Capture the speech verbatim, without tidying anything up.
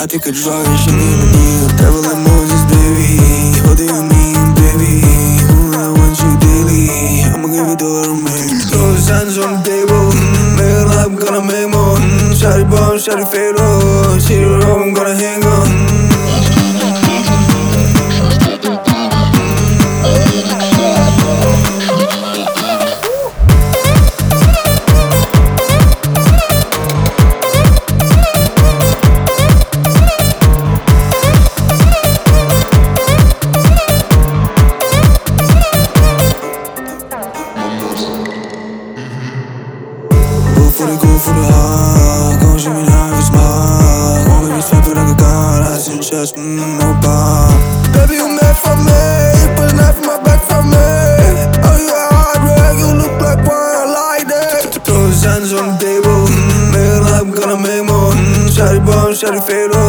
I take a drug and she need a deal. Devil emojis, baby. What do you mean, baby? Who I want you daily. I'ma give it all to me. Those hands on the table. Make it up, I'm gonna make more. Shawty bomb, shawty fatal. She the rope, I'm gonna hang on. For the go for the heart, gon' show me how it's my. Won't make me step it like a god. I see just mm, no bar. Baby, you made for me. Put a knife in my back for me. Oh, you a hard rag, you look like one, I like that. Throw his hands on the table. Make it like I'm gonna make more. Shawty bomb, shawty fatal.